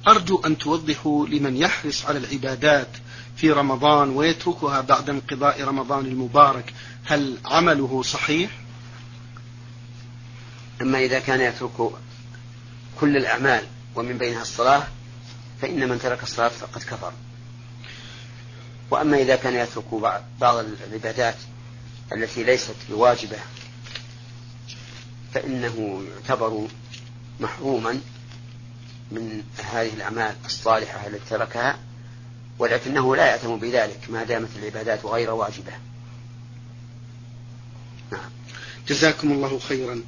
أرجو أن توضحوا لمن يحرص على العبادات في رمضان ويتركها بعد انقضاء رمضان المبارك، هل عمله صحيح؟ أما إذا كان يترك كل الأعمال ومن بينها الصلاة فإن من ترك الصلاة فقد كفر. وأما إذا كان يترك بعض العبادات التي ليست بواجبة فإنه يعتبر محروما من هذه الأعمال الصالحة التي تركها، ولكنه لا يأثم بذلك ما دامت العبادات غير واجبة. جزاكم الله خيرا.